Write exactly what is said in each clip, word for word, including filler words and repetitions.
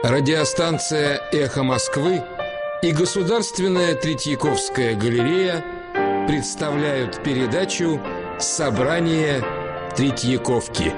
Радиостанция «Эхо Москвы» и Государственная Третьяковская галерея представляют передачу «Собрание Третьяковки».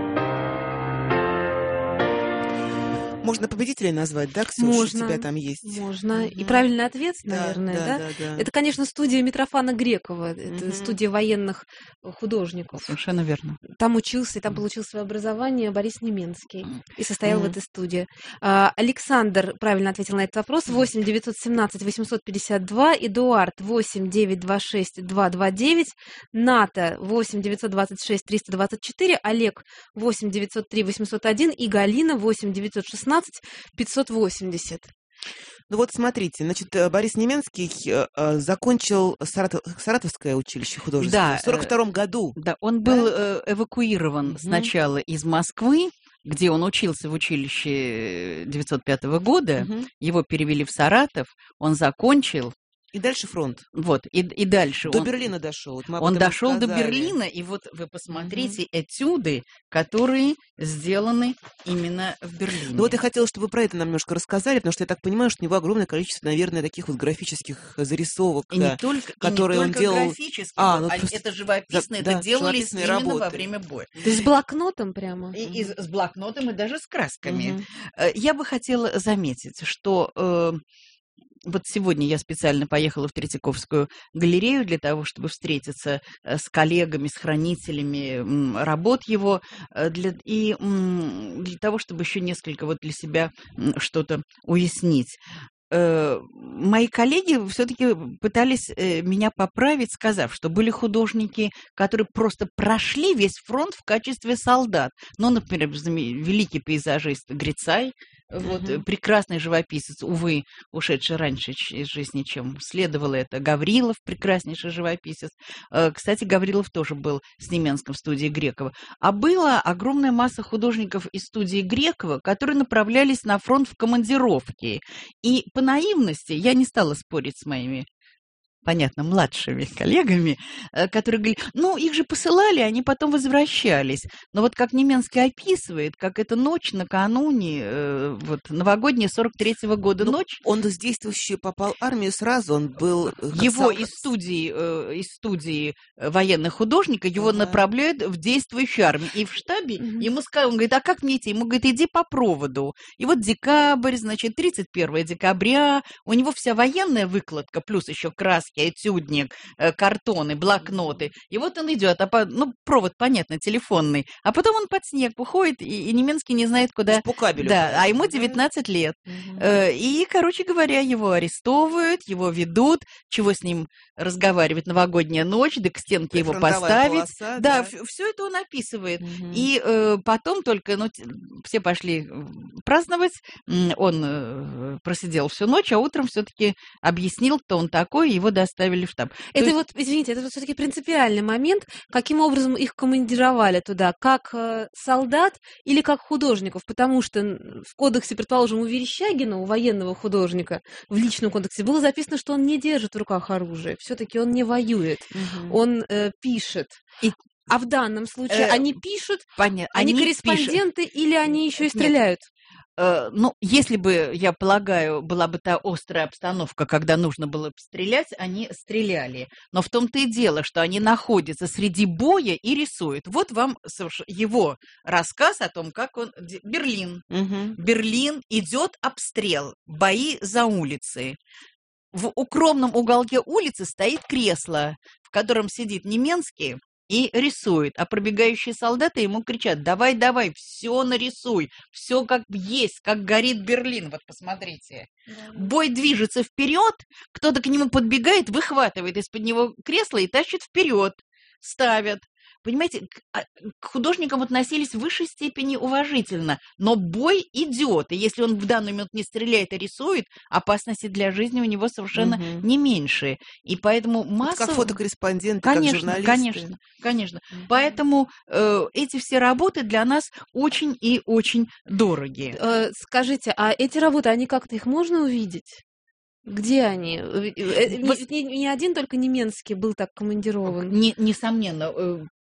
Можно победителей назвать, да, Ксюша? Можно, у тебя там есть? Можно. Угу. И правильный ответ, Да, наверное, да, да? да, да. Это, конечно, студия Митрофана Грекова. Это Мгм. студия военных художников. Совершенно верно. Там учился, и там Мгм. получил свое образование Борис Неменский. И состоял в Мгм. этой студии. А, Александр правильно ответил на этот вопрос. восемь девятьсот семнадцать восемьсот пятьдесят два. Эдуард восемь девятьсот двадцать шесть двести двадцать девять. Ната восемь девятьсот двадцать шесть триста двадцать четыре. Олег восемь девятьсот три восемьсот один. И Галина восемь девятьсот шестнадцать пятьсот восемьдесят. Ну вот смотрите, значит, э, Борис Неменский э, э, закончил Саратов- Саратовское училище художественное Да, в сорок втором году. Да, он был э, эвакуирован Мгм. сначала из Москвы, где он учился в училище девятьсот пятого года. Мгм. Его перевели в Саратов, он закончил, И дальше фронт. вот, и, и дальше До он, Берлина дошел. Вот мы об он этом дошел до рассказали. Берлина, и вот вы посмотрите этюды, которые сделаны именно в Берлине. Ну вот я хотела, чтобы вы про это нам немножко рассказали, потому что я так понимаю, что у него огромное количество, наверное, таких вот графических зарисовок. И не э, только, которые и не он только делал- графически, А, вот, ну они- просто- это живописно, да, это делались живописные именно работы. во время боя. То есть с блокнотом прямо? И, и с с блокнотом, и даже с красками. Мгм. Э, Я бы хотела заметить, что э, вот сегодня я специально поехала в Третьяковскую галерею для того, чтобы встретиться э, с коллегами, с хранителями м, работ его, э, для, и м, для того, чтобы еще несколько вот для себя м, что-то уяснить. Э, Мои коллеги все-таки пытались э, меня поправить, сказав, что были художники, которые просто прошли весь фронт в качестве солдат. Ну, например, знаме- великий пейзажист Грицай, вот, Мгм. э, прекрасный живописец, увы, ушедший раньше ч- из жизни, чем следовало это. Гаврилов, прекраснейший живописец. Э, Кстати, Гаврилов тоже был с Неменском в студии Грекова. А была огромная масса художников из студии Грекова, которые направлялись на фронт в командировки. И по наивности я не стала спорить с моими, понятно, младшими коллегами, э, которые говорили, ну, их же посылали, они потом возвращались. Но вот как Неменский описывает, как эта ночь накануне, э, вот, новогодняя сорок третьего года Ну, ночь, Он в действующую попал в армию сразу, он был... э, как его сам- из студии, э, из студии э, военных художников, его Ага. направляют в действующую армию. И в штабе Мгм. ему сказали, он говорит, а как мне идти? Ему говорит, иди по проводу. И вот декабрь, значит, тридцать первого декабря, у него вся военная выкладка, плюс еще краски, этюдник, э, картоны, блокноты. И вот он идет, а по- ну, провод, понятно, телефонный. А потом он под снег уходит, и, и Неменский не знает, То есть куда... по кабелю. Да, а ходил, ему да? девятнадцать лет. Мгм. Э, И, короче говоря, его арестовывают, его ведут, чего с ним разговаривать новогодняя ночь, да к стенке его Прифронтовая поставить. полоса, Да, да. все это он описывает. Мгм. И э, потом только, ну, те- все пошли э, праздновать, М, он э, просидел всю ночь, а утром все-таки объяснил, кто он такой, и его доставили в штаб. То Это есть- вот, извините, это вот все-таки принципиальный момент, каким образом их командировали туда, как э, солдат или как художников, потому что н- в кодексе, предположим, у Верещагина, у военного художника, в личном кодексе было записано, что он не держит в руках оружие, все-таки он не воюет, Мгм. он э, пишет. И- А в данном случае Э, они пишут, Понятно. они, пишут. корреспонденты или они еще и Нет. стреляют? Э, Ну, если бы, я полагаю, была бы та острая обстановка, когда нужно было бы стрелять, они стреляли. Но в том-то и дело, что они находятся среди боя и рисуют. Вот вам соверш- его рассказ о том, как он... де- Берлин. Мгм. Берлин, идет обстрел, бои за улицы. В укромном уголке улицы стоит кресло, в котором сидит Неменский и рисует, а пробегающие солдаты ему кричат: давай, давай, все нарисуй, все как есть, как горит Берлин, вот посмотрите. Бой движется вперед, кто-то к нему подбегает, выхватывает из-под него кресло и тащит вперед, ставят. Понимаете, к, а, к художникам относились в высшей степени уважительно, но бой идет, и если он в данный момент не стреляет, а рисует, опасности для жизни у него совершенно Мгм. не меньше. И поэтому Это масса... как фотокорреспонденты, как Конечно, журналисты. конечно, конечно. Мгм. Поэтому э, эти все работы для нас очень и очень дорогие. Э, Скажите, а эти работы, они как-то их можно увидеть? Где они? Э, э, Вот- Не, не- не один только Неменский был так командирован. Не- несомненно, э,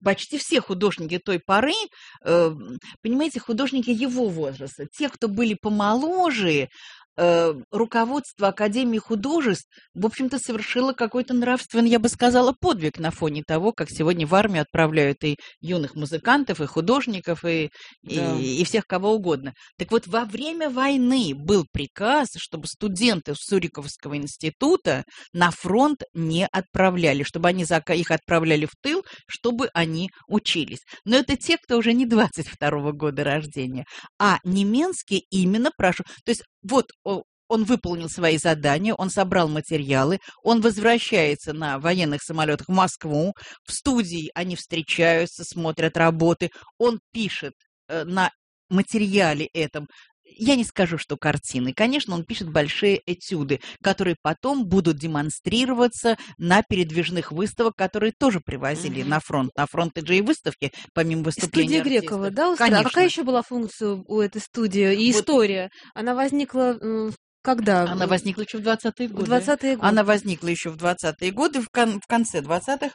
почти все художники той поры, э, понимаете, художники его возраста, те, кто были помоложе, э, руководство Академии художеств, в общем-то, совершило какой-то нравственный, я бы сказала, подвиг на фоне того, как сегодня в армию отправляют и юных музыкантов, и художников, и, Да. и, и всех кого угодно. Так вот, во время войны был приказ, чтобы студенты Суриковского института на фронт не отправляли, чтобы они зака- их отправляли в тыл, чтобы они учились. Но это те, кто уже не двадцать второго года рождения, а Неменский именно прошу. То есть вот о, он выполнил свои задания, он собрал материалы, он возвращается на военных самолетах в Москву, в студии они встречаются, смотрят работы, он пишет э, на материале этом. Я не скажу, что картины. Конечно, он пишет большие этюды, которые потом будут демонстрироваться на передвижных выставках, которые тоже привозили Мгм. на фронт. На фронт и же и выставки, помимо выступлений Студия Грекова, артистов. да, устроила? А какая Конечно. еще была функция у этой студии и Вот. история? Она возникла м, когда? Она возникла еще в двадцатые в годы. двадцатые годы. Она возникла еще в двадцатые годы, в, кон- в конце двадцатых.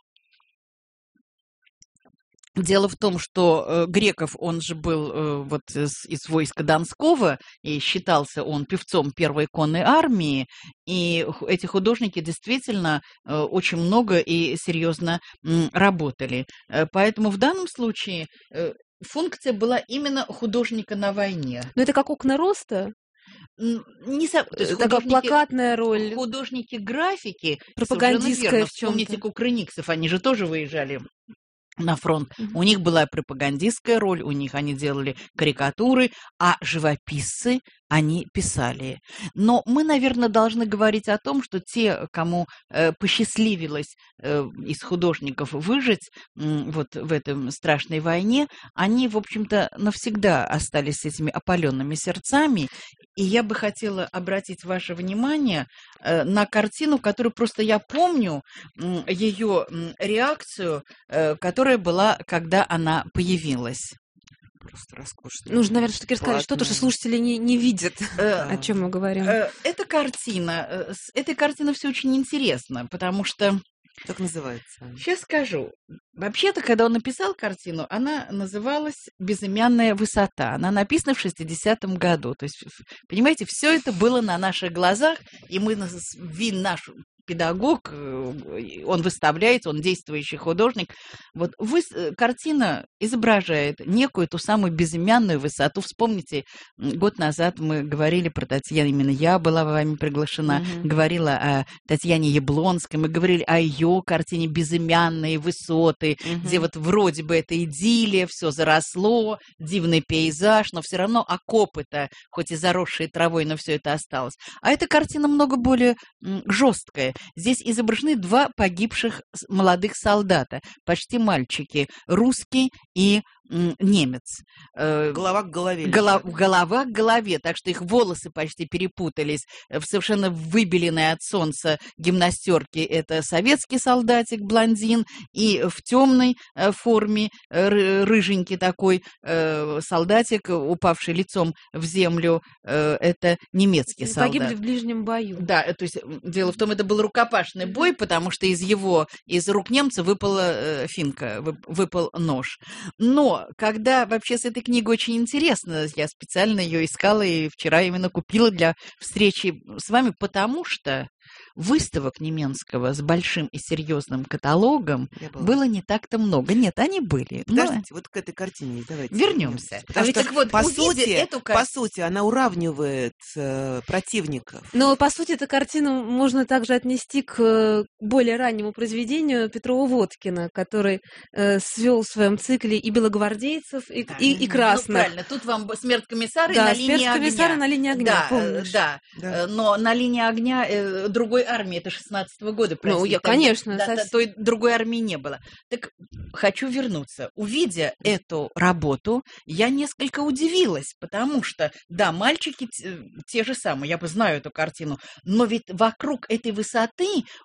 Дело в том, что э, Греков, он же был э, вот из, из войска Донского, и считался он певцом первой конной армии, и ху- эти художники действительно э, очень много и серьезно м, работали. Э, поэтому в данном случае э, функция была именно художника на войне. Но это как окна роста? М, Не со- то есть Э, Такая художники- плакатная роль. Художники графики, Пропагандистская совершенно верно. в чём-то. Вспомните кукрыниксов, они же тоже выезжали на фронт. Мгм. У них была пропагандистская роль, у них они делали карикатуры, а живописцы они писали. Но мы, наверное, должны говорить о том, что те, кому э, посчастливилось э, из художников выжить м, вот в этой страшной войне, они, в общем-то, навсегда остались с этими опаленными сердцами. И я бы хотела обратить ваше внимание э, на картину, которую просто я помню, м, ее м, реакцию, э, которая была, когда она появилась. Просто роскошно. Нужно, наверное, все-таки рассказать что-то, что Платная. слушатели не, не видят, Э, о чем мы говорим. э, Эта картина, э, с этой картиной все очень интересно, потому что, Как называется? сейчас скажу, вообще-то, когда он написал картину, она называлась «Безымянная высота». Она написана в шестидесятом году. То есть, ф- понимаете, все это было на наших глазах, и мы, нас- ви- наш педагог, э, он выставляется, он действующий художник. Вот выс- э, картина изображает некую ту самую безымянную высоту. Вспомните, м, год назад мы говорили про Татьяну, именно я была вами приглашена, Мгм. говорила о Татьяне Яблонской, мы говорили о ее картине «Безымянные высоты», Мгм. где вот вроде бы это идиллия, все заросло, дивный пейзаж, но все равно окопы-то, хоть и заросшие травой, но все это осталось. А эта картина много более жесткая. Здесь изображены два погибших с- молодых солдата, почти мальчики, русский и м, немец. Э, Голова к голове. Голо- лежит. голова к голове, так что их волосы почти перепутались. В совершенно выбеленной от солнца гимнастерке это советский солдатик, блондин, и в темной э, форме э, ры- рыженький такой э, солдатик, упавший лицом в землю, э, это немецкий Они солдат. погибли в ближнем бою. Да, э, то есть м, дело в том, это был рукопашный бой, потому что из его, из рук немца выпала э, финка, вып- выпал нож. Но когда вообще с этой книгой очень интересно, я специально ее искала и вчера именно купила для встречи с вами, потому что выставок Неменского с большим и серьезным каталогом Я была. было не так-то много. Нет, они были. но- Подождите, вот к этой картине давайте Вернемся. Потому А ведь что, так вот, по увидя сути, эту по кар- сути, она уравнивает э, противников. Но, по сути, эту картину можно также отнести к э, более раннему произведению Петрова-Водкина, который э, свел в своем цикле и белогвардейцев, и, Да. и, и Ну, красных. правильно, тут вам б- смерть комиссара и Да, на линии спецкомиссара огня. на линии огня, Да, э, помнишь? да. Да. Э, Но на линии огня э, другой армии, это шестнадцатого года, Ну, простите, я, тогда- конечно, да, совсем. та- той другой армии не было. Так хочу вернуться. Увидя эту работу, я несколько удивилась, потому что, да, мальчики те, те же самые, я бы знаю эту картину, но ведь вокруг этой высоты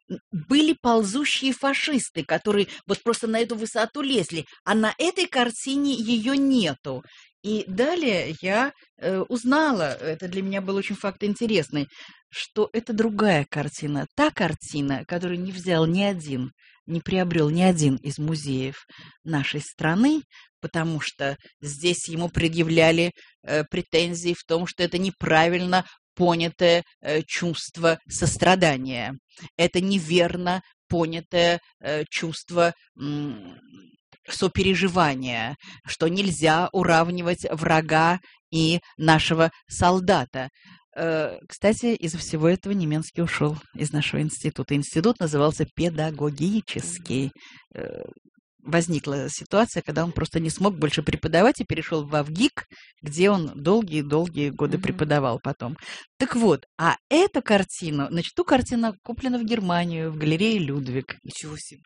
были ползущие фашисты, которые вот просто на эту высоту лезли, а на этой картине ее нету. И далее я э, узнала, это для меня был очень факт интересный, что это другая картина. Та картина, которую не взял ни один не приобрел ни один из музеев нашей страны, потому что здесь ему предъявляли э, претензии в том, что это неправильно понятое э, чувство сострадания, это неверно понятое э, чувство м, сопереживания, что нельзя уравнивать врага и нашего солдата. Э, кстати, из-за всего этого Неменский ушел из нашего института. Институт назывался педагогический. Э, возникла ситуация, когда он просто не смог больше преподавать и перешел в Авгик, где он долгие-долгие годы mm-hmm. преподавал потом. Так вот, а эту картину, значит, ту картину куплена в Германию, в галерее Людвиг. Ничего себе.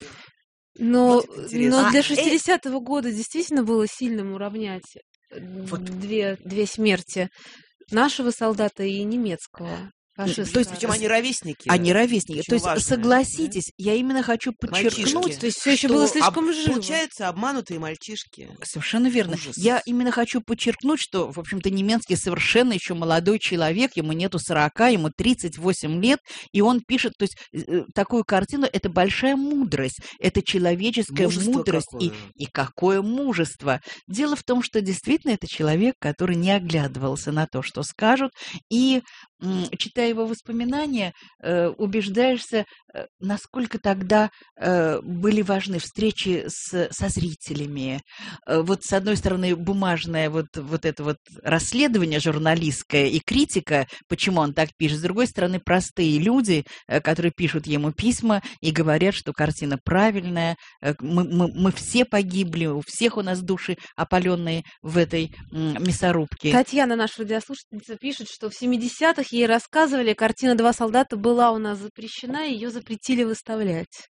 Но, вот но для а шестидесятого э... года действительно было сильным уравнять вот. две, две смерти нашего солдата и немецкого. Фашиста. То есть, причем они ровесники. Они ровесники. Очень То есть, важно, согласитесь, да? Я именно хочу подчеркнуть, мальчишки. То есть, все еще было слишком об... живо. Получается, обманутые мальчишки. Совершенно верно. Ужас. Я именно хочу подчеркнуть, что, в общем-то, Неменский совершенно еще молодой человек, ему нету сорока, ему тридцать восемь лет, и он пишет, то есть, такую картину, это большая мудрость, это человеческая мужество мудрость. И, и какое мужество. Дело в том, что действительно это человек, который не оглядывался на то, что скажут, и читая его воспоминания, э, убеждаешься, э, насколько тогда э, были важны встречи с, со зрителями. Э, вот с одной стороны бумажное вот, вот это вот расследование журналистское и критика, почему он так пишет, с другой стороны простые люди, э, которые пишут ему письма и говорят, что картина правильная, э, мы, мы, мы все погибли, у всех у нас души опаленные в этой э, мясорубке. Татьяна, наша радиослушательница, пишет, что в семидесятых ей рассказывали, картина «Два солдата» была у нас запрещена, ее запретили выставлять.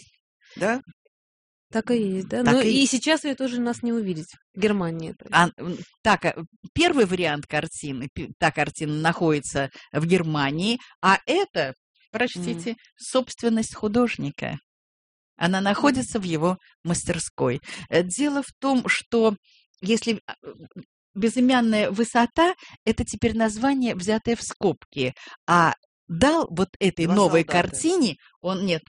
Да? Так и есть, да? Так Ну и... и сейчас ее тоже нас не увидеть. В Германии. А, так, первый вариант картины, та картина находится в Германии, а это, прочтите, mm. собственность художника. Она находится mm. в его мастерской. Дело в том, что если... Безымянная высота – это теперь название, взятое в скобки. А дал вот этой Два новой солдата. Картине, он нет,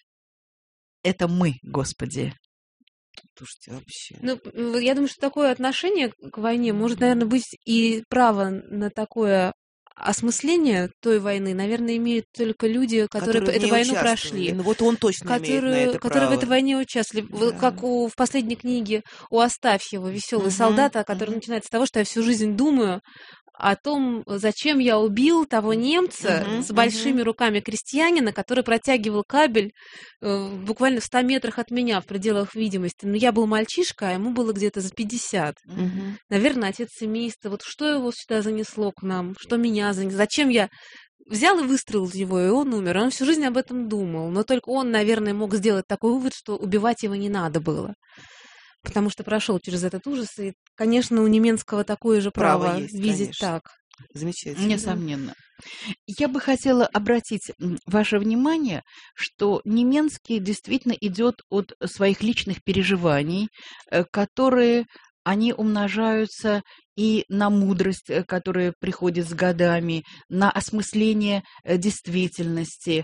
это мы, Господи. Слушайте, вообще. Ну, я думаю, что такое отношение к войне может, наверное, быть и право на такое осмысление той войны, наверное, имеют только люди, которые, которые эту войну прошли. Ну, вот он точно которые, имеет на это которые право. в этой войне участвовали. Да. Как у, в последней книге у Астафьева «Веселый угу, солдат», который угу. начинается с того, что я всю жизнь думаю о том, зачем я убил того немца uh-huh, с большими uh-huh. руками крестьянина, который протягивал кабель э, буквально в ста метрах от меня, в пределах видимости. Но я был мальчишка, а ему было где-то за пятьдесят. Uh-huh. Наверное, отец семейства. Вот что его сюда занесло к нам? Что меня занесло? Зачем я взял и выстрелил его, и он умер? Он всю жизнь об этом думал. Но только он, наверное, мог сделать такой вывод, что убивать его не надо было. Потому что прошел через этот ужас, и, конечно, у Неменского такое же право, право есть, видеть конечно. Так. Замечательно. Несомненно. Я бы хотела обратить ваше внимание, что Неменский действительно идет от своих личных переживаний, которые, они умножаются и на мудрость, которая приходит с годами, на осмысление действительности.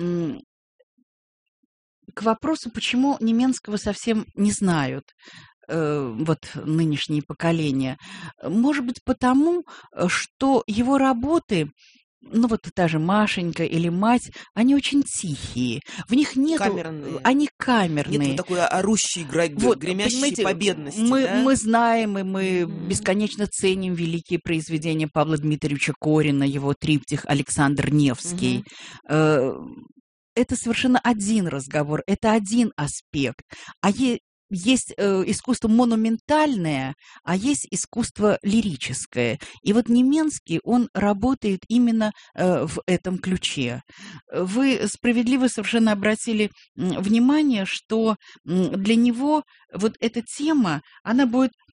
К вопросу, почему Неменского совсем не знают э, вот нынешние поколения. Может быть, потому, что его работы, ну вот та же Машенька или Мать, они очень тихие. В них нет... Камерные. Они камерные. Нет вот такой орущей, вот, гремящей победности. Мы, да? мы знаем, и мы mm-hmm. бесконечно бесконечно ценим великие произведения Павла Дмитриевича Корина, его триптих «Александр Невский». Mm-hmm. Это совершенно один разговор, это один аспект. А е- есть э, искусство монументальное, а есть искусство лирическое. И вот Неменский, он работает именно э, в этом ключе. Вы справедливо совершенно обратили внимание, что для него вот эта тема, она будет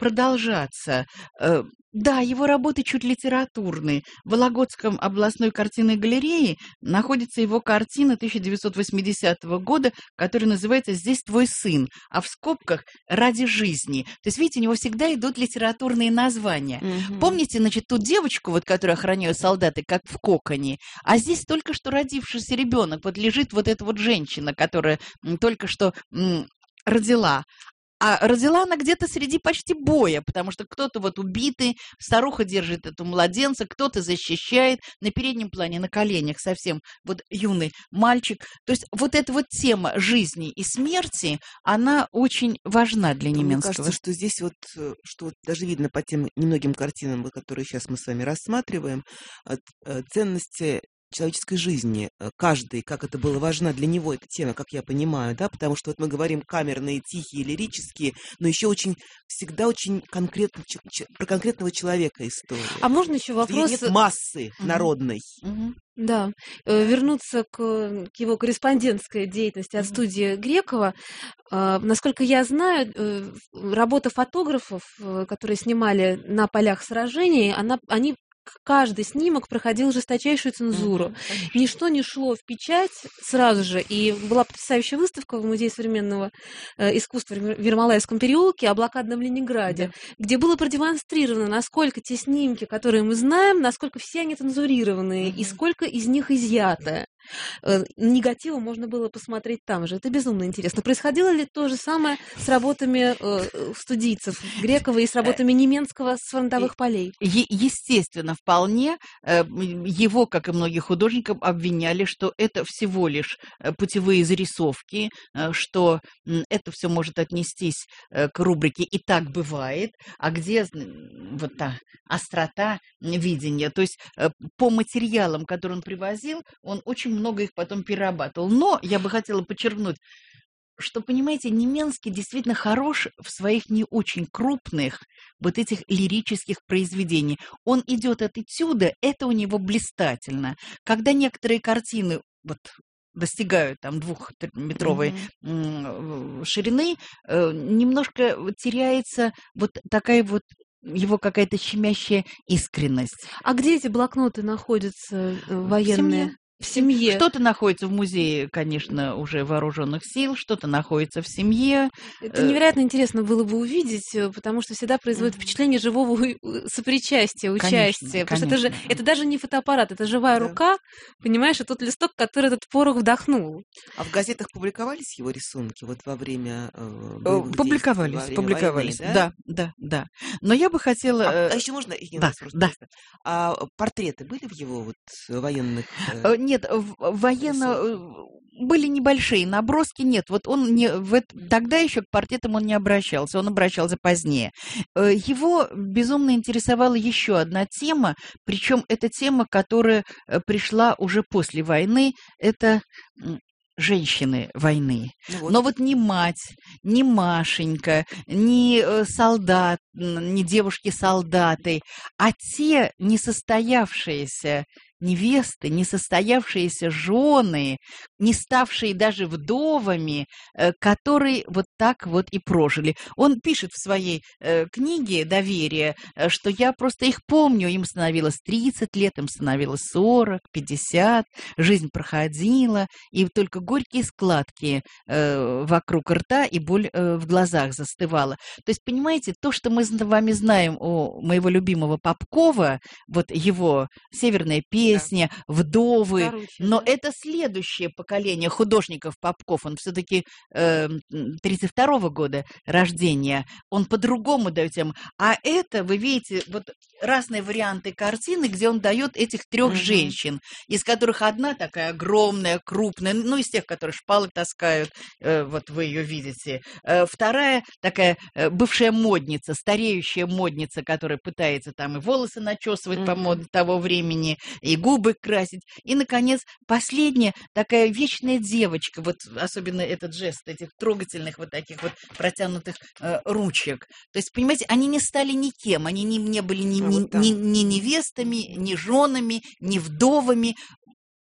продолжаться. Э, Да, его работы чуть литературные. В Вологодском областной картинной галерее находится его картина тысяча девятьсот восьмидесятого года, которая называется «Здесь твой сын», а в скобках «Ради жизни». То есть, видите, у него всегда идут литературные названия. Мгм. Помните, значит, ту девочку, вот, которую охраняют солдаты, как в коконе, а здесь только что родившийся ребенок, вот лежит вот эта вот женщина, которая м, только что м, родила. А родила она где-то среди почти боя, потому что кто-то вот убитый, старуха держит эту младенца, кто-то защищает, на переднем плане, на коленях совсем вот юный мальчик. То есть вот эта вот тема жизни и смерти, она очень важна для Мне Неменского. кажется, что здесь вот, э, что вот даже видно по тем немногим картинам, вот, которые сейчас мы с вами рассматриваем, от, э, ценности человеческой жизни, э, каждой, как это было важна для него эта тема, как я понимаю, да, потому что вот мы говорим камерные, тихие, лирические, но еще очень, всегда очень конкретно, ч- ч- про конкретного человека история. А можно еще Где вопрос? нет массы Мгм. народной. Мгм. Да, э, вернуться к, к его корреспондентской деятельности от Мгм. студии Грекова. А, Насколько я знаю, э, работа фотографов, э, которые снимали на полях сражений, она, они к- каждый снимок проходил жесточайшую цензуру. Мгм, конечно. Ничто не шло в печать сразу же. И была потрясающая выставка в Музее современного э, искусства в Ер- в Ермолаевском переулке о блокадном Ленинграде, Да. где было продемонстрировано, насколько те снимки, которые мы знаем, насколько все они цензурированные и Мгм. сколько из них изъято. Э, Негатива можно было посмотреть там же. Это безумно интересно. Происходило ли то же самое с работами э, э, студийцев Грекова и с работами Неменского с фронтовых полей? Е- Естественно, вполне э, м, его, как и многих художников, обвиняли, что это всего лишь э, путевые зарисовки, э, что м, это все может отнестись э, к рубрике «И так бывает», а где м, вот та острота м, видения. То есть э, по материалам, которые он привозил, он очень много их потом перерабатывал. Но я бы хотела подчеркнуть, что, понимаете, Неменский действительно хорош в своих не очень крупных вот этих лирических произведениях. Он идет от этюда, это у него блистательно. Когда некоторые картины вот достигают там двухметровой Мгм. м, ширины, э, немножко теряется вот такая вот его какая-то щемящая искренность. А где эти блокноты находятся э, В военные? семье. В семье. Что-то находится в музее, конечно, уже вооруженных сил, что-то находится в семье. Это Э, невероятно интересно было бы увидеть, э, потому что всегда производит Мгм. впечатление живого у- сопричастия, Конечно, участия. Потому что это же конечно. это даже не фотоаппарат, это живая Да. рука, понимаешь, и тот листок, который этот порох вдохнул. А в газетах публиковались его рисунки вот во время э, Э, боевых действий, Публиковались, во время публиковались. войны, да? Да, да, да. Но я бы хотела... А, а э, еще можно, Евгения Да, Владимировна, да. просто интересно, а портреты были в его вот военных э, Э, Нет, в- военно... э, рисунках? Были небольшие наброски, нет, вот он не в эт- тогда еще к портретам он не обращался, он обращался позднее. Э, Его безумно интересовала еще одна тема, причем это тема, которая э, пришла уже после войны, это м, женщины войны. Ну вот. Но вот ни мать, ни Машенька, ни э, солдат, м, ни девушки-солдаты, а те несостоявшиеся невесты, несостоявшиеся жены, не ставшие даже вдовами, э, которые вот так вот и прожили. Он пишет в своей э, книге «Доверие», э, что я просто их помню, им становилось тридцать лет, им становилось сорок, пятьдесят, жизнь проходила, и только горькие складки э, вокруг рта и боль э, в глазах застывала. То есть, понимаете, то, что мы с вами знаем о моего любимого Попкова, вот его «Северная песня», «Вдовы», Короче, но да. это следующее поколение художников Попков, он все-таки тридцать второго года рождения, он по-другому дает тему. А это, вы видите, вот разные варианты картины, где он дает этих трех Мгм. женщин, из которых одна такая огромная, крупная, ну, из тех, которые шпалы таскают, э, вот вы ее видите. Э, вторая такая э, бывшая модница, стареющая модница, которая пытается там и волосы начесывать по Мгм. моде того времени, и губы красить. И, наконец, последняя такая вечная девочка, вот особенно этот жест этих трогательных вот таких вот протянутых э, ручек. То есть, понимаете, они не стали никем, они не, не были ни, А ни, вот там. ни- ни невестами, ни женами, ни вдовами.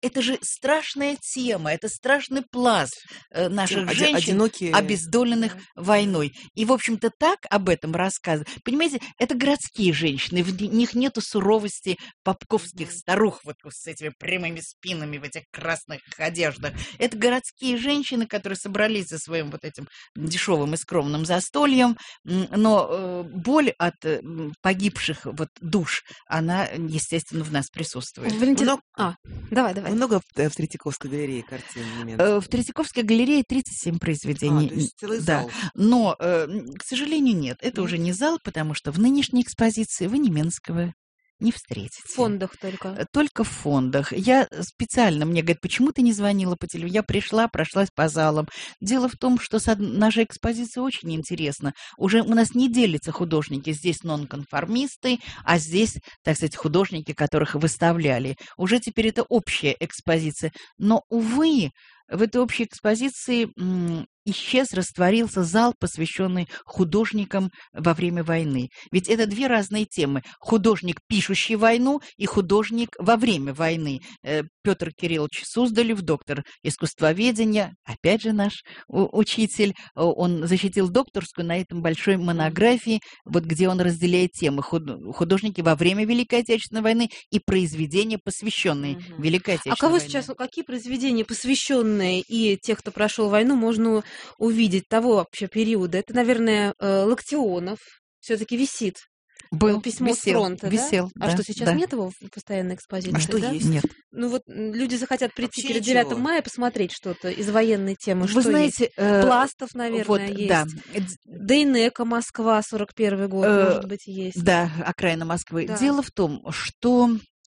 это же страшная тема, это страшный пласт э, наших Оди- женщин, одинокие. обездоленных войной. И, в общем-то, так об этом рассказывают. Понимаете, это городские женщины, в них нету суровости попковских старух вот с этими прямыми спинами в этих красных одеждах. Это городские женщины, которые собрались за своим вот этим дешевым и скромным застольем, м, но э, боль от э, м, погибших вот душ, она, естественно, в нас присутствует. Валентина... Много- А, давай, давай. Много в, э, в Третьяковской галерее картин немецких? Э, В Третьяковской галерее тридцать семь произведений. А, то есть целый Да. зал. Но, э, к сожалению, нет. Это Нет? уже не зал, потому что в нынешней экспозиции вы Неменского не встретите. В фондах только. Э, Только в фондах. Я специально, мне говорят, почему ты не звонила по телефону? Я пришла, прошлась по залам. Дело в том, что с од- наша экспозиция очень интересна. Уже у нас не делятся художники. Здесь нонконформисты, а здесь, так сказать, художники, которых выставляли. Уже теперь это общая экспозиция. Но, увы, в этой общей экспозиции м, исчез, растворился зал, посвященный художникам во время войны. Ведь это две разные темы. Художник, пишущий войну, и художник во время войны. Э, Петр Кириллович Суздалев, доктор искусствоведения, опять же наш у- учитель, э, он защитил докторскую на этом большой монографии, вот где он разделяет темы худ- художники во время Великой Отечественной войны и произведения, посвященные Мгм. Великой А Отечественной кого войне. сейчас, какие произведения, посвященные и тех, кто прошел войну, можно увидеть того вообще периода? Это, наверное, э, Локтионов все-таки висит. Был, Письмо с висел, фронта, да? висел, А да, что, сейчас да. нет его в постоянной экспозиции? А что да? есть? Нет. Ну вот м, люди захотят прийти Вообще перед ничего. девятым мая посмотреть что-то из военной темы. Вы что знаете, есть? э, Пластов, вот, наверное, есть. да, Дейнека, Москва, сорок первый год, Э, может быть, есть. да, окраина Москвы. Да. Дело в том, что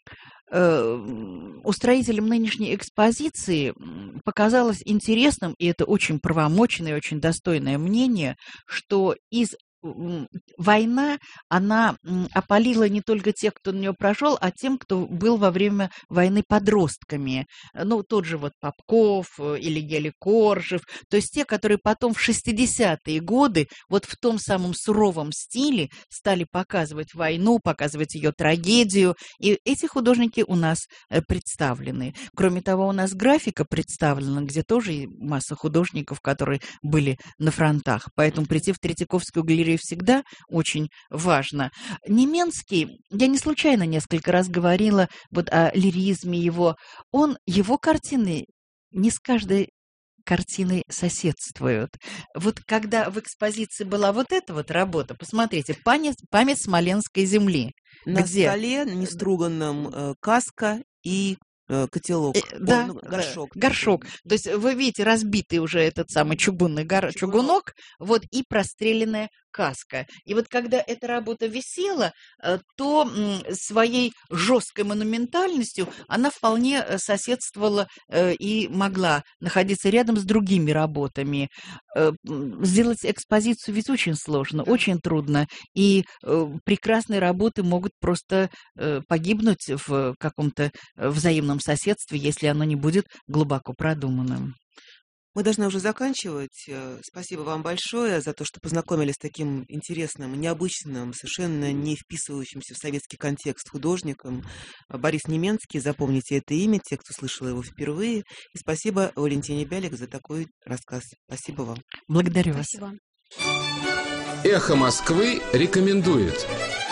э, устроителям нынешней экспозиции м, показалось интересным, и это очень правомочное и очень достойное мнение, что из м, война, она м, опалила не только тех, кто на нее прошел, а тем, кто был во время войны подростками. Ну, тот же вот Попков э, или Гели Коржев, то есть те, которые потом в шестидесятые годы вот в том самом суровом стиле стали показывать войну, показывать ее трагедию, и эти художники у нас э, представлены. Кроме того, у нас графика представлена, где тоже и масса художников, которые были на фронтах. Поэтому прийти в Третьяковскую галерею всегда очень важно. Неменский, я не случайно несколько раз говорила вот о лиризме его. Он, его картины не с каждой картиной соседствуют. Вот когда в экспозиции была вот эта вот работа, посмотрите, «Память, память Смоленской земли». На где? столе неструганном э, каска и э, котелок. Э, Ой, да, ну, да, горшок. горшок. То есть вы видите разбитый уже этот самый чугунный гор- Чугунок. чугунок, вот и простреленная каска. И вот когда эта работа висела, э, то м, своей жесткой монументальностью она вполне э, соседствовала э, и могла находиться рядом с другими работами. Э, м, Сделать экспозицию ведь очень сложно, Да. очень трудно. И э, прекрасные работы могут просто э, погибнуть в каком-то э, взаимном соседстве, если оно не будет глубоко продуманным. Мы должны уже заканчивать. Э, Спасибо вам большое за то, что познакомились с таким интересным, необычным, совершенно не вписывающимся в советский контекст художником. Э, Борис Неменский. Запомните это имя, те, кто слышал его впервые. И спасибо Валентине Бялик за такой рассказ. Спасибо вам. Благодарю вас. Спасибо. «Эхо Москвы» рекомендует.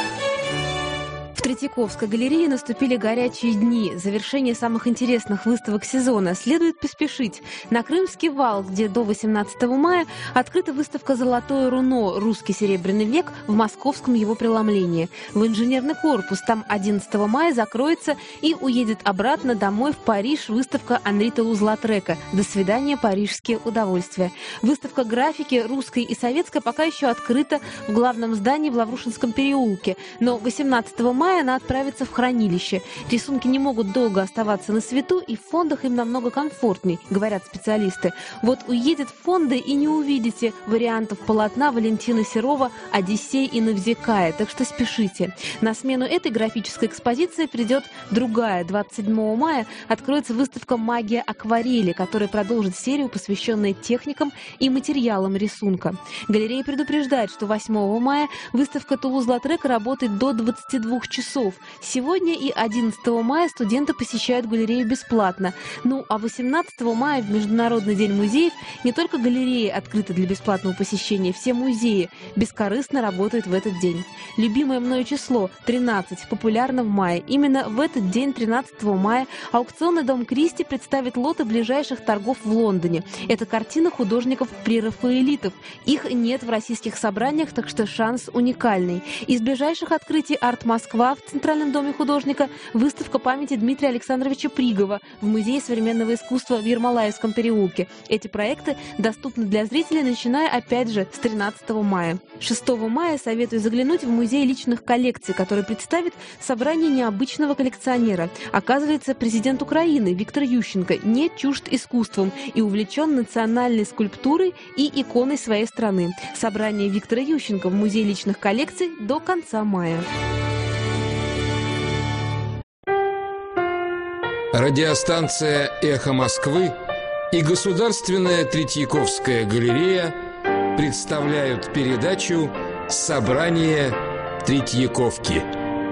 В Третьяковской галерее наступили горячие дни. Завершение самых интересных выставок сезона. Следует поспешить. На Крымский вал, где до восемнадцатого мая открыта выставка «Золотое руно. Русский серебряный век» в московском его преломлении. В инженерный корпус там одиннадцатого мая закроется и уедет обратно домой в Париж выставка Анри Толуз-Латрека. До свидания, парижские удовольствия. Выставка графики русской и советской пока еще открыта в главном здании в Лаврушинском переулке. Но восемнадцатого мая она отправится в хранилище. Рисунки не могут долго оставаться на свету, и в фондах им намного комфортней, говорят специалисты. Вот уедет в фонды и не увидите вариантов полотна Валентина Серова «Одиссей и Навзекая», так что спешите. На смену этой графической экспозиции придет другая. двадцать седьмого мая откроется выставка «Магия акварели», которая продолжит серию, посвященную техникам и материалам рисунка. Галерея предупреждает, что восьмого мая выставка Тулуз-Латрек работает до двадцати двух часов. часов. Сегодня и одиннадцатого мая студенты посещают галерею бесплатно. Ну, а восемнадцатого мая, в Международный день музеев, не только галереи открыты для бесплатного посещения, все музеи бескорыстно работают в этот день. Любимое мною число – тринадцать, популярно в мае. Именно в этот день, тринадцатого мая, аукционный дом Кристи представит лоты ближайших торгов в Лондоне. Это картины художников-прерафаэлитов. Их нет в российских собраниях, так что шанс уникальный. Из ближайших открытий «Арт Москва» в Центральном доме художника, выставка памяти Дмитрия Александровича Пригова в Музее современного искусства в Ермолаевском переулке. Эти проекты доступны для зрителей, начиная, опять же, с тринадцатого мая. шестого мая советую заглянуть в Музей личных коллекций, который представит собрание необычного коллекционера. Оказывается, президент Украины Виктор Ющенко не чужд искусством и увлечен национальной скульптурой и иконой своей страны. Собрание Виктора Ющенко в Музее личных коллекций до конца мая. Радиостанция «Эхо Москвы» и Государственная Третьяковская галерея представляют передачу «Собрание Третьяковки».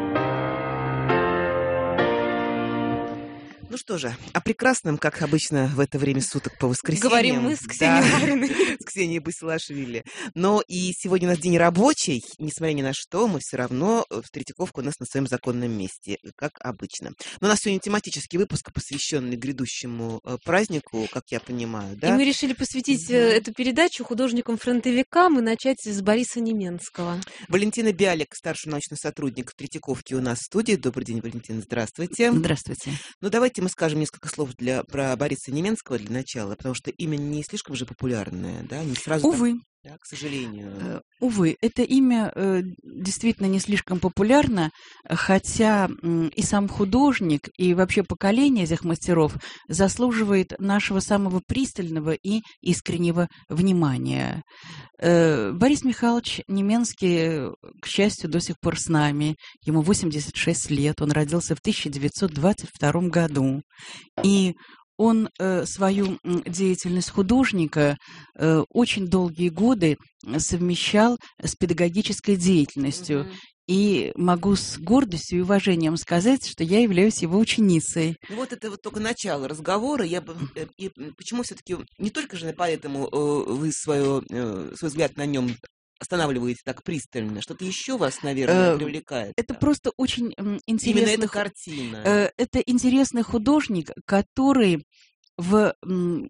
Ну что же, о прекрасном, как обычно в это время суток по воскресеньям. Говорим мы с Ксенией да, Лариной. с Ксенией Басилашвили. Но и сегодня у нас день рабочий. Несмотря ни на что, мы все равно в Третьяковка у нас на своем законном месте, как обычно. Но у нас сегодня тематический выпуск, посвященный грядущему э, празднику, как я понимаю, да? И мы решили посвятить Мгм. э, эту передачу художникам-фронтовикам и начать с Бориса Неменского. Валентина Биалик, старший научный сотрудник в Третьяковке у нас в студии. Добрый день, Валентина, здравствуйте. Здравствуйте. Ну, давайте мы скажем несколько слов для, про Бориса Неменского для начала, потому что имя не слишком же популярное, да, не сразу так, Увы, да, к сожалению. э, увы, это имя э, действительно не слишком популярно, хотя м, и сам художник, и вообще поколение этих мастеров заслуживает нашего самого пристального и искреннего внимания. Э, Борис Михайлович Неменский, э, к счастью, до сих пор с нами. Ему восемьдесят шесть лет, он родился в тысяча девятьсот двадцать втором году. И он э, свою м, деятельность художника э, очень долгие годы совмещал с педагогической деятельностью. Мгм. И могу с гордостью и уважением сказать, что я являюсь его ученицей. Ну, вот это вот только начало разговора. Я бы, э, и почему все-таки не только же поэтому э, вы свое, э, свой взгляд на нем останавливаете так пристально? Что-то еще вас, наверное, Э, привлекает? Это просто очень м, Именно интересный эта ху- картина. э, это интересный художник, который в м,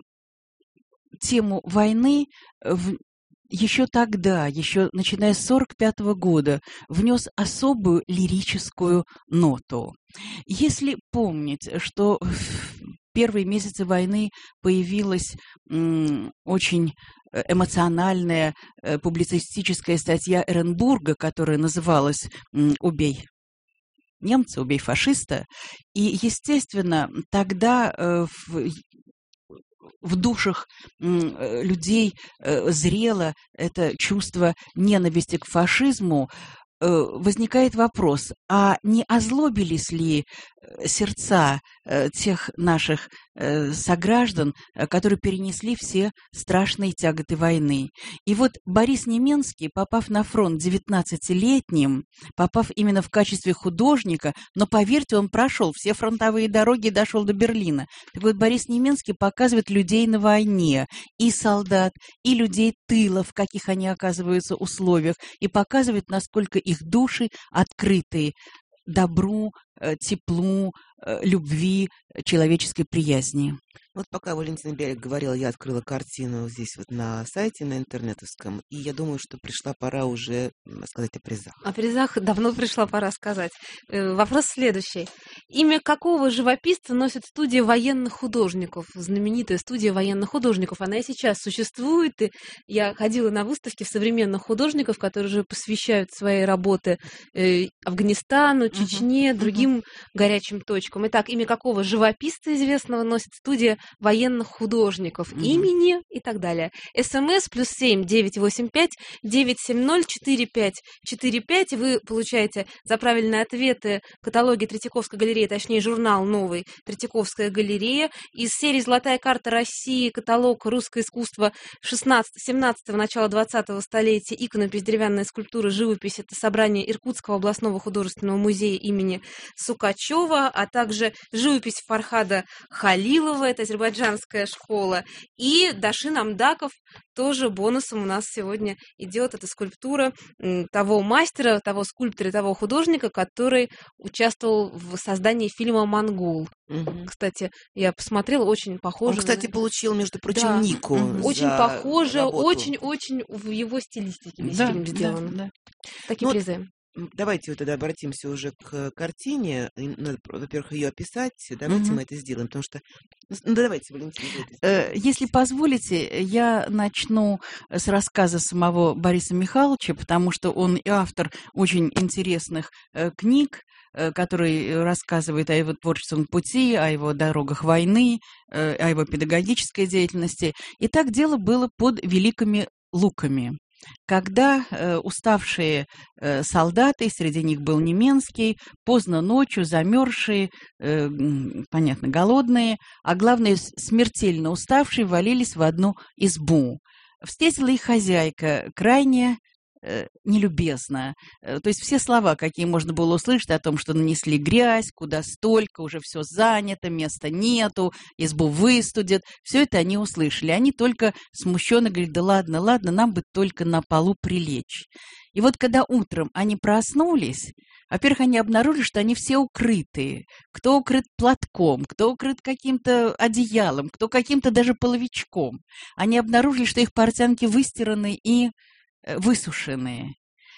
тему войны в- еще тогда, еще начиная с сорок пятого года, внес особую лирическую ноту. Если помнить, что в первые месяцы войны появилась м, очень э, эмоциональная э, публицистическая статья Эренбурга, которая называлась м, «Убей немца, убей фашиста», и, естественно, тогда э, в в душах м, э, людей э, зрело это чувство ненависти к фашизму, э, возникает вопрос, а не озлобились ли э, сердца э, тех наших э, сограждан, э, которые перенесли все страшные тяготы войны? И вот Борис Неменский, попав на фронт девятнадцатилетним, попав именно в качестве художника, но, поверьте, он прошел все фронтовые дороги и дошел до Берлина. Так вот, Борис Неменский показывает людей на войне, и солдат, и людей тыла, в каких они оказываются условиях, и показывает, насколько их души открыты добру, э, теплу, э, любви, э, человеческой приязни. Вот пока Валентина Биалик говорила, я открыла картину здесь вот на сайте, на интернетовском, и я думаю, что пришла пора уже м, сказать о призах. О призах давно пришла пора сказать. Э, Вопрос следующий. Имя какого живописца носит студия военных художников? Знаменитая студия военных художников. Она и сейчас существует. И я ходила на выставки современных художников, которые уже посвящают свои работы э, Афганистану, Чечне, другим горячим точкам. Итак, имя какого живописца известного носит студия военных художников, Мгм. имени и так далее. СМС плюс семь девять восемь пять девять семь ноль четыре пять четыре пять. Вы получаете за правильные ответы в каталоге Третьяковской галереи галерея, точнее журнал новый «Третьяковская галерея». Из серии «Золотая карта России», каталог «Русское искусство» шестнадцатого-семнадцатого, начала двадцатого столетия, иконопись, деревянная скульптура, живопись. Это собрание Иркутского областного художественного музея имени Сукачева, а также живопись Фархада Халилова, это азербайджанская школа, и Дашин Амдаков, тоже бонусом у нас сегодня идет эта скульптура того мастера, того скульптора, того художника, который участвовал в создании фильма «Монгол». Угу. Кстати, я посмотрела, очень похоже. Он, кстати, на... получил, между прочим, да. Нику. Угу. Очень похоже, очень-очень в его стилистике весь да, фильм сделан. Да, да. Такие ну, призы. Давайте вот тогда обратимся уже к картине. Надо, во-первых, ее описать. Давайте угу. мы это сделаем, потому что... Ну, давайте, Валентина. Если позволите, я начну с рассказа самого Бориса Михайловича, потому что он и автор очень интересных книг, который рассказывает о его творческом пути, о его дорогах войны, о его педагогической деятельности. И так дело было под Великими Луками, когда э, уставшие э, солдаты, среди них был Неменский, поздно ночью, замерзшие, э, понятно, голодные, а главное, смертельно уставшие, валились в одну избу. Встретила их хозяйка крайне э, нелюбезно. Э, то есть все слова, какие можно было услышать о том, что нанесли грязь, куда столько, уже все занято, места нету, избу выстудят, все это они услышали. Они только смущенно говорят: да ладно, ладно, нам бы только на полу прилечь. И вот когда утром они проснулись, во-первых, они обнаружили, что они все укрытые. Кто укрыт платком, кто укрыт каким-то одеялом, кто каким-то даже половичком. Они обнаружили, что их портянки выстираны и высушенные.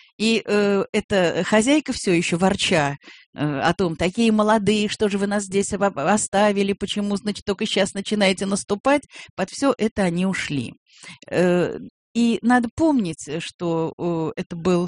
И э, эта хозяйка все еще ворча э, о том, такие молодые, что же вы нас здесь оставили, почему, значит, только сейчас начинаете наступать, под все это они ушли. Э, И надо помнить, что это был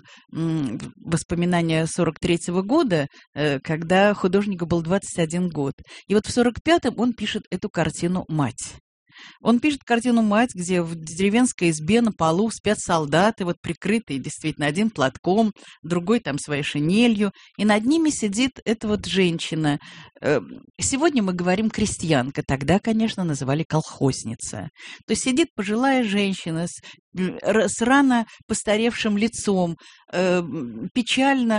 воспоминание сорок третьего года, когда художнику был двадцать один год. И вот в сорок пятом он пишет эту картину «Мать». Он пишет картину «Мать», где в деревенской избе на полу спят солдаты, вот прикрытые действительно один платком, другой там своей шинелью, и над ними сидит эта вот женщина. Сегодня мы говорим крестьянка, тогда, конечно, называли колхозница. То есть сидит пожилая женщина с, с рано постаревшим лицом, печально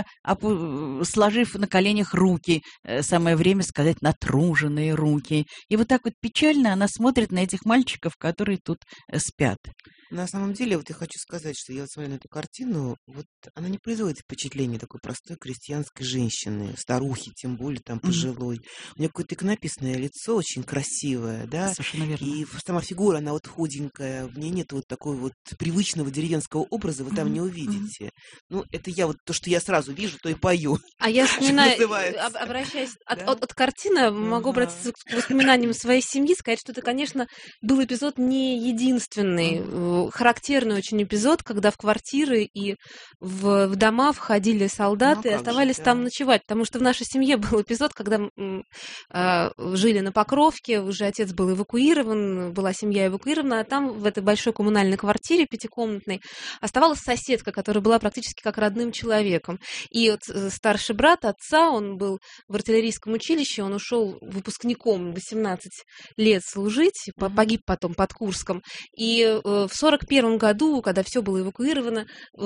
сложив на коленях руки, самое время сказать натруженные руки. И вот так вот печально она смотрит на этих мальчиков, которые тут спят. На самом деле, вот я хочу сказать, что я смотрю на эту картину, вот она не производит впечатление такой простой крестьянской женщины, старухи, тем более там пожилой. Mm-hmm. У нее какое-то иконописное лицо, очень красивое, да? Совершенно верно. И сама фигура, она вот худенькая, в ней нет вот такой вот привычного деревенского образа, вы там mm-hmm. не увидите. Mm-hmm. Ну, это я вот то, что я сразу вижу, то и пою. А я вспоминаю, обращаясь от, да? от, от картины, могу обратиться к воспоминаниям своей семьи, сказать, что это, конечно, был эпизод не единственный, mm-hmm. характерный очень эпизод, когда в квартиры и в, в дома входили солдаты ну, и оставались же, да. там ночевать. Потому что в нашей семье был эпизод, когда мы э, жили на Покровке, уже отец был эвакуирован, была семья эвакуирована, а там в этой большой коммунальной квартире пятикомнатной оставалась соседка, которая была практически как родным человеком. И вот старший брат отца, он был в артиллерийском училище, он ушел выпускником восемнадцать лет служить, mm-hmm. погиб потом под Курском. И э, в сорок первом году, когда все было эвакуировано,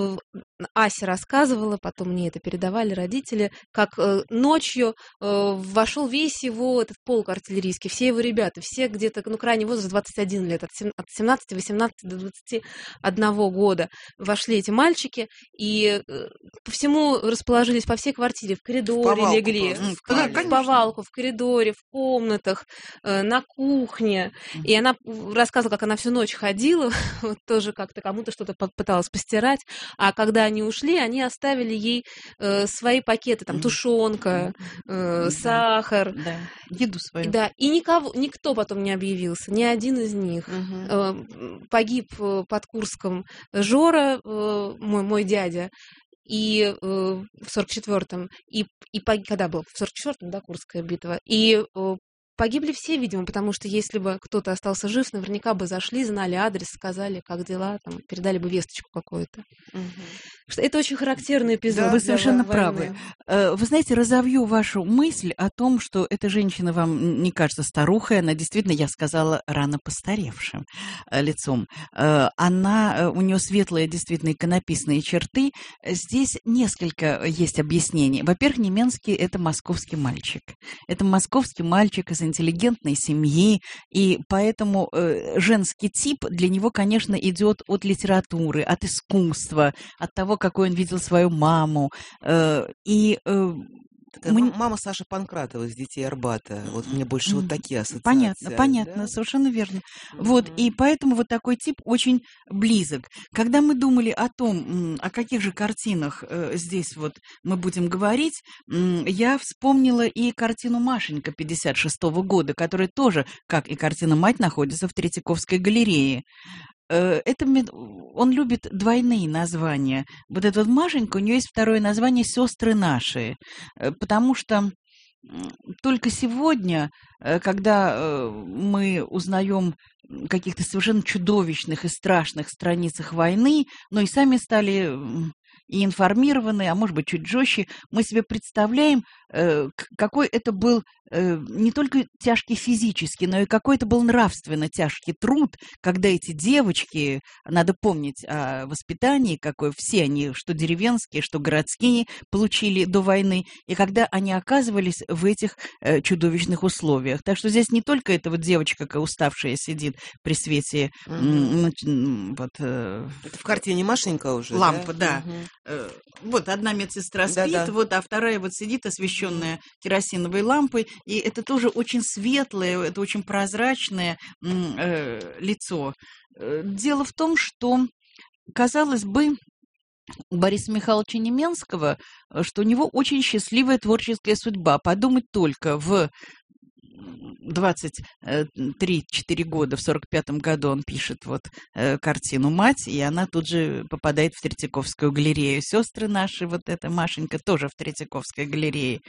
Ася рассказывала, потом мне это передавали родители, как ночью вошел весь его этот полк артиллерийский, все его ребята, все где-то, ну, крайний возраст двадцать один лет, от семнадцати-восемнадцати до двадцати одного года вошли эти мальчики, и по всему расположились по всей квартире, в коридоре в повалку, легли, в, в, в повалку, в коридоре, в комнатах, на кухне. И она рассказывала, как она всю ночь ходила, вот тоже как-то кому-то что-то пыталась постирать, а когда они ушли, они оставили ей э, свои пакеты, там, тушенка, э, сахар. Да, еду свою. Да, и никого, никто потом не объявился, ни один из них. Uh-huh. Э, погиб под Курском Жора, э, мой, мой дядя, и э, в сорок четвёртом, и, и погиб, когда был? В сорок четвёртом, да, Курская битва, и э, погибли все, видимо, потому что если бы кто-то остался жив, наверняка бы зашли, знали адрес, сказали, как дела, там, передали бы весточку какую-то. Угу. Что это очень характерный эпизод. Да, Вы для совершенно войны. правы. Э, Вы знаете, разовью вашу мысль о том, что эта женщина вам не кажется старухой, она действительно, я сказала, рано постаревшим э, лицом. Э, Она, э, у нее светлые, действительно, иконописные черты. Здесь несколько есть объяснений. Во-первых, Неменский – это московский мальчик. Это московский мальчик из интеллигентной семьи, и поэтому э, женский тип для него, конечно, идет от литературы, от искусства, от того, какой он видел свою маму. Э, и э, Такая мы- ма- мама Саши Панкратова из «Детей Арбата». Вот мне больше вот М, такие ассоциации. понятно, понятно, да? совершенно верно. Вот, Мгм. и поэтому вот такой тип очень близок. Когда мы думали о том, м, о каких же картинах э, здесь вот мы будем говорить, м, я вспомнила и картину «Машенька» пятьдесят шестого года, которая тоже, как и картина «Мать», находится в Третьяковской галерее. Э, Это, ме- он любит двойные названия. Вот эта вот Машенька, у нее есть второе название «Сестры наши», э, потому что м, только сегодня, э, когда э, мы узнаем м, каких-то совершенно чудовищных и страшных страницах войны, но и сами стали м, и информированы, а может быть чуть жестче, мы себе представляем, э, к- какой это был э, не только тяжкий физически, но и какой это был нравственно тяжкий труд, когда эти девочки, надо помнить о воспитании, какое все они, что деревенские, что городские, получили до войны, и когда они оказывались в этих э, чудовищных условиях. Так что здесь не только эта вот девочка, как уставшая, сидит при свете Мгм. м, м, м, вот, э, Это в картине Машенька уже, лампа, да. Мгм. Э, Вот одна медсестра спит, Да-да. вот, а вторая вот сидит, освещенная керосиновой лампой, и это тоже очень светлое, это очень прозрачное м, э, лицо. Э, Дело в том, что, казалось бы, у Бориса Михайловича Неменского, э, что у него очень счастливая творческая судьба. Подумать только, в двадцать три-четыре года, в сорок пятом году он пишет вот э, картину «Мать», и она тут же попадает в Третьяковскую галерею. Сестры наши, вот эта Машенька, тоже в Третьяковской галерее.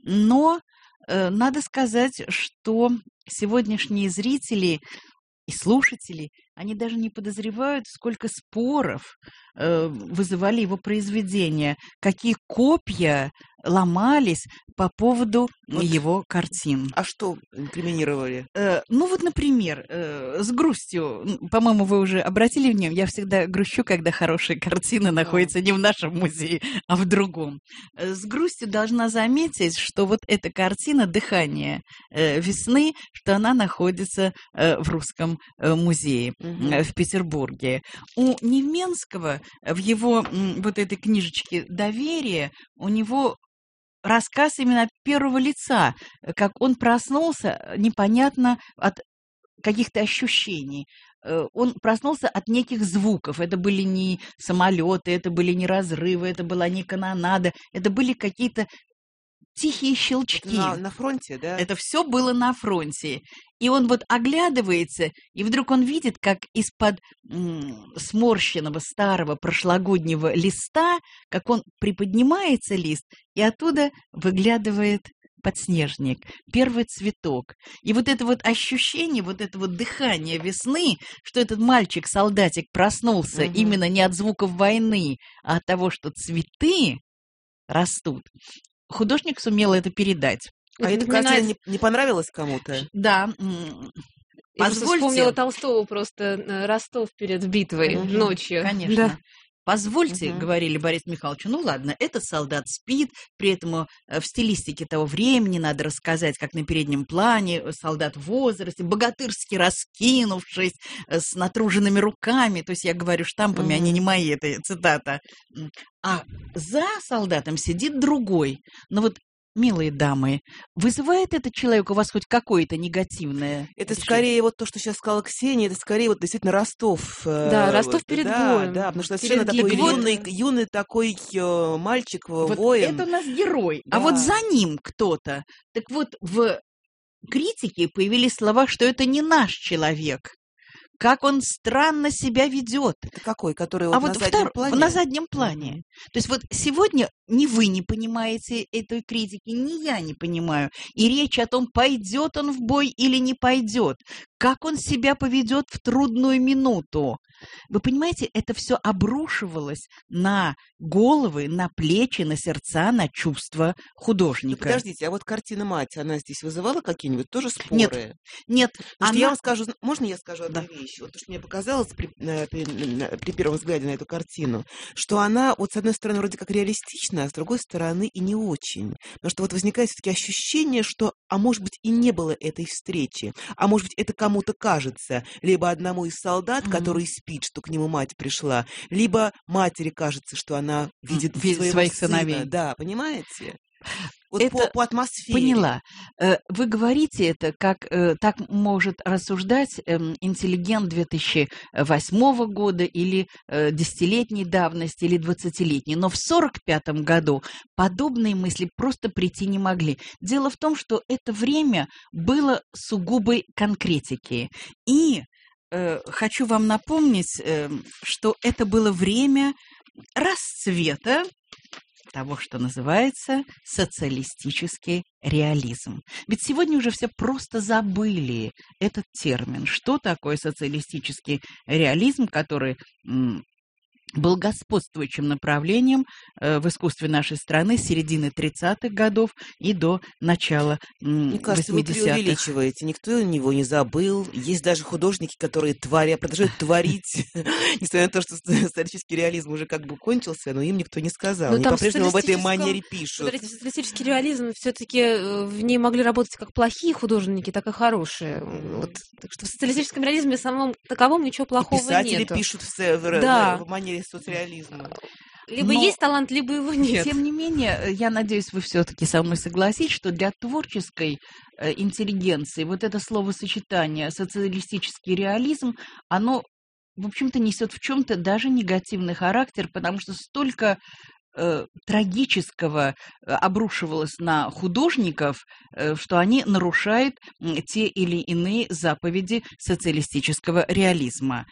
Но э, надо сказать, что сегодняшние зрители и слушатели, они даже не подозревают, сколько споров э, вызывали его произведения, какие копья ломались по поводу Вот. его картин. А что инкриминировали? Э, ну вот, например, э, с грустью, м, по-моему, вы уже обратили внимание, я всегда грущу, когда хорошие картины находятся не в нашем музее, а в другом. Э, с грустью должна заметить, что вот эта картина «Дыхание э, весны», что она находится э, в Русском э, музее Мгм. э, в Петербурге. У Неменского в его м, вот этой книжечке «Доверие» у него рассказ именно первого лица, э, как он проснулся, э, непонятно от каких-то ощущений. Э, Он проснулся от неких звуков. Это были не самолеты, это были не разрывы, это была не канонада, это были какие-то тихие Это щелчки. на, на фронте, да? Это все было на фронте. И он вот оглядывается, и вдруг он видит, как из-под м, сморщенного старого прошлогоднего листа, как он приподнимается лист, и оттуда выглядывает подснежник, первый цветок. И вот это вот ощущение, вот это вот дыхание весны, что этот мальчик-солдатик проснулся Мгм. именно не от звуков войны, а от того, что цветы растут. Художник сумел это передать. А эта напоминает- картина не, не понравилась кому-то? Да. м, Я просто Позвольте. вспомнила Толстого просто э, «Ростов перед битвой Мгм. ночью». Конечно. Да. Позвольте, Мгм. говорили Борису Михайловичу, ну ладно, этот солдат спит, при этом э, в стилистике того времени надо рассказать, как на переднем плане э, солдат в возрасте, богатырски раскинувшись, э, с натруженными руками, то есть я говорю штампами, они Мгм. не мои, это цитата. М. А за солдатом сидит другой. Но вот, милые дамы, вызывает этот человек у вас хоть какое-то негативное Это решение? скорее вот то, что сейчас сказала Ксения, это скорее вот действительно Ростов. э, Да, Ростов вот, перед да, боем, Да, потому что перед совершенно такой гибелью. юный, юный такой э, мальчик, э, Вот воин. это у нас герой. Да. А вот за ним кто-то. Так вот, в критике появились слова, что это не наш человек. Как он странно себя ведет. Это какой, который А вот вот на заднем втор- плане? на заднем плане. Мгм. То есть вот сегодня ни вы не понимаете этой критики, ни я не понимаю. И речь о том, пойдет он в бой или не пойдет. как он себя поведет в трудную минуту. Вы понимаете, это все обрушивалось на головы, на плечи, на сердца, на чувства Ну, художника. подождите, а вот картина «Мать», она здесь вызывала какие-нибудь тоже Нет, споры? нет, Потому что я она... вам скажу, зн- можно я скажу одну Да. вещь? Вот то, что мне показалось при, на- при- на- при первом взгляде на эту картину, что она, вот с одной стороны, вроде как реалистична, а с другой стороны и не очень. Потому что вот возникает все-таки ощущение, что, а может быть, и не было этой встречи, а может быть, это кому-то кажется, либо одному из солдат, Мгм. который спит, что к нему мать пришла, либо матери кажется, что она видит видит своего своих сына. сыновей. Да, понимаете? Вот по, Это по атмосфере. Поняла. Э, Вы говорите это, как э, так может рассуждать эм, интеллигент две тысячи восьмого года или э, десятилетней давности, или двадцатилетней. Но в сорок пятом году подобные мысли просто прийти не могли. Дело в том, что это время было сугубой конкретики. И э, хочу вам напомнить, э, что это было время расцвета того, что называется социалистический реализм. Ведь сегодня уже все просто забыли этот термин. Что такое социалистический реализм, который м, был господствующим направлением э, в искусстве нашей страны с середины тридцатых годов и до начала м, Мне кажется, вы восьмидесятых. преувеличиваете. Никто его не забыл. Есть даже художники, которые творят, продолжают творить, несмотря на то, что социалистический реализм уже как бы кончился, но им никто не сказал. Ну, Они там по-прежнему в этой социалистическом- манере пишут. Смотрите, социалистический реализм все-таки в ней могли работать как плохие художники, так и хорошие. Вот. Так что в социалистическом реализме самом таковом ничего И плохого писатели нету. пишут в, со- в- Да. в манере соцреализма. Либо Но- есть талант, либо его нет. Тем не менее, э, я надеюсь, вы все-таки со мной согласитесь, что для творческой э, интеллигенции вот это словосочетание «социалистический реализм», оно, в общем-то, несет в чем-то даже негативный характер, потому что столько э, трагического э, обрушивалось на художников, э, что они нарушают м, те или иные заповеди социалистического реализма.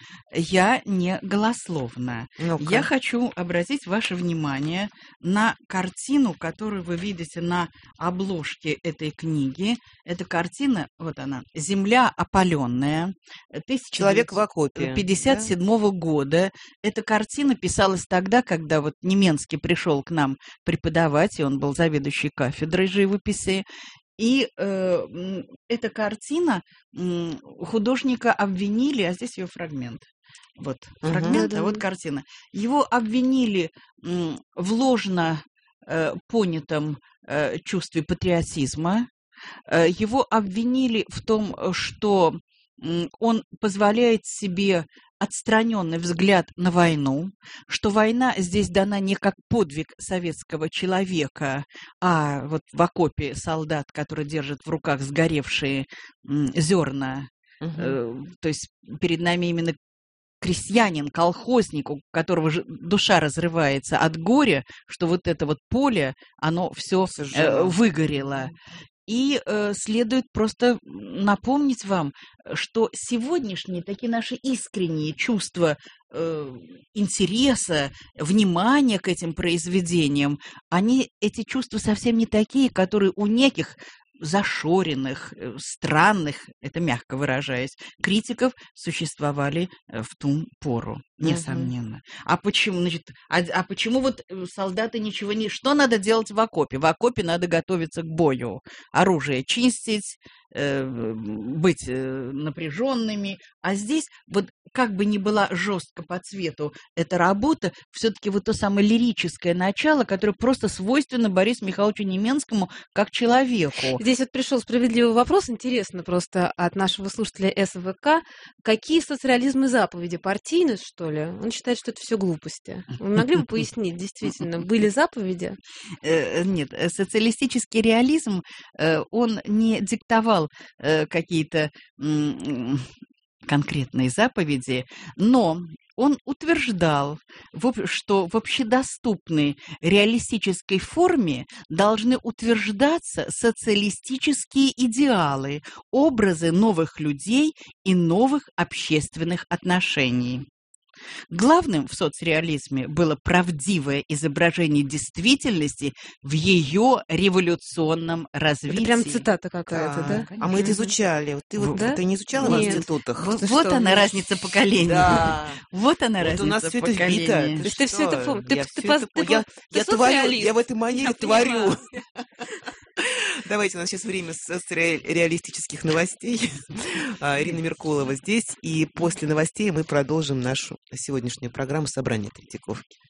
Я не голословна. Ну-ка. Я хочу обратить ваше внимание на картину, которую вы видите на обложке этой книги. Это картина, вот она, «Земля опаленная», Человек в окопе. пятьдесят седьмого года. Эта картина писалась тогда, когда вот Неменский пришел к нам преподавать, и он был заведующий кафедрой живописи. И э, м, эта картина м, художника обвинили, а здесь ее фрагмент. Вот Мгм. фрагмент, Да-да. а вот картина. Его обвинили м, в ложно э, понятом э, чувстве патриотизма. Э, его обвинили в том, э, что м, он позволяет себе отстраненный взгляд на войну, что война здесь дана не как подвиг советского человека, а вот в окопе солдат, который держит в руках сгоревшие м, зерна. Мгм. Э, то есть перед нами именно крестьянин, колхозник, у которого же душа разрывается от горя, что вот это вот поле, оно все Сожжено. выгорело. И э, следует просто напомнить вам, что сегодняшние такие наши искренние чувства э, интереса, внимания к этим произведениям, они, эти чувства совсем не такие, которые у неких зашоренных, э, странных, это мягко выражаясь, критиков существовали э, в ту пору, Мгм. несомненно. А почему, значит, а, а почему вот э, солдаты ничего не... Что надо делать в окопе? В окопе надо готовиться к бою, оружие чистить, э, быть э, напряженными. А здесь вот как бы ни была жестко по цвету эта работа, все-таки вот то самое лирическое начало, которое просто свойственно Борису Михайловичу Неменскому как человеку. Здесь вот пришел справедливый вопрос, интересно просто от нашего слушателя СВК. Какие соцреализмы заповеди? Партийность, что ли? Он считает, что это все глупости. Вы могли бы пояснить, действительно, были заповеди? Э, Нет, э, социалистический реализм, э, он не диктовал э, какие-то м, конкретные заповеди, но он утверждал, в об- что в общедоступной реалистической форме должны утверждаться социалистические идеалы, образы новых людей и новых общественных отношений. Главным в соцреализме было правдивое изображение действительности в ее революционном развитии. Это прям цитата какая-то, да? А мы это изучали. Вот ты вот Да? это не изучала Нет. в институтах? Вот, Ты вот что? она разница поколений. Да. Вот она Вот разница у нас все это поколений. вбито. То есть ты всё это пом- ты- Я ты всё поз- это ты по- я- по- ты я творю, соцреалист. я в этой манере Я творю. поняла. Давайте, у нас сейчас время соцреалистических новостей. А, Ирина Меркулова здесь. И после новостей мы продолжим нашу сегодняшнюю программу «Собрание Третьяковки».